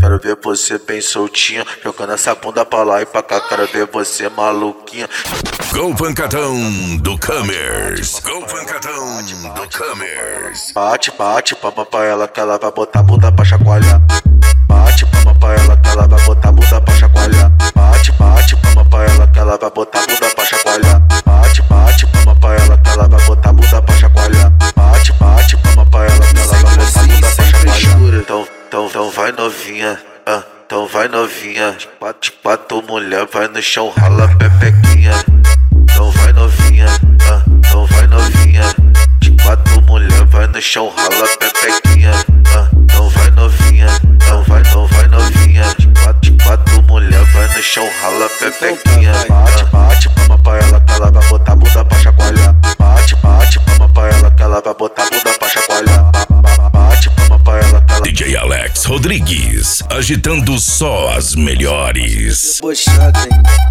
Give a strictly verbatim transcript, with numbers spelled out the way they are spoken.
quero ver você bem soltinha, jogando essa bunda pra lá e pra cá, quero ver você maluquinha. Go Pancadão do Camers. Go Pancadão do Camers. Bate, bate, palma pra ela que ela vai botar a bunda pra chacoalhar. Bate, palma pra ela que ela vai botar a bunda pra chacoalhar. Bate, bate, palma pra ela que ela vai botar a bunda pra chacoalhar. Bate, bate, palma pra ela que ela vai botar a bunda pra chacoalhar. Bate, bate, palma pra ela que ela vai botar a bunda pra chacoalhar. Então, então, então vai novinha, ah, então vai novinha. Quatro, quatro mulher, vai no chão, rala pepequinha. Então vai novinha, ah, então vai novinha. De quatro mulher, vai no chão, rala pepequinha. Ah, então vai novinha, então vai, então vai novinha. De quatro, de quatro mulher, vai no chão, rala pepequinha. Bate, bate, palma pra ela que ela vai botar a bunda pra chacoalhar. Bate, bate, palma pra ela que ela vai botar a bunda pra chacoalhar. Bate, palma pra ela que ela... D J Alex Rodrigues, agitando só as melhores. Debochado, hein?